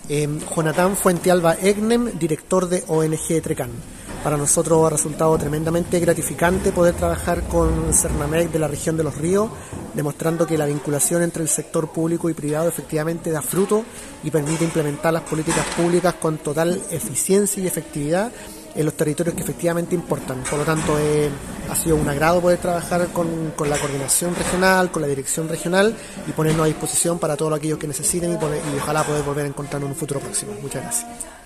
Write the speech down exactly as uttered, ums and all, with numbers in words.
Eh, Jonathan Fuentealba Egnem, director de O N G Trecán. Para nosotros ha resultado tremendamente gratificante poder trabajar con Cernamec de la región de Los Ríos, demostrando que la vinculación entre el sector público y privado efectivamente da fruto y permite implementar las políticas públicas con total eficiencia y efectividad en los territorios que efectivamente importan. Por lo tanto, eh, ha sido un agrado poder trabajar con, con la coordinación regional, con la dirección regional y ponernos a disposición para todos aquellos que necesiten y, poner, y ojalá poder volver a encontrarnos en un futuro próximo. Muchas gracias.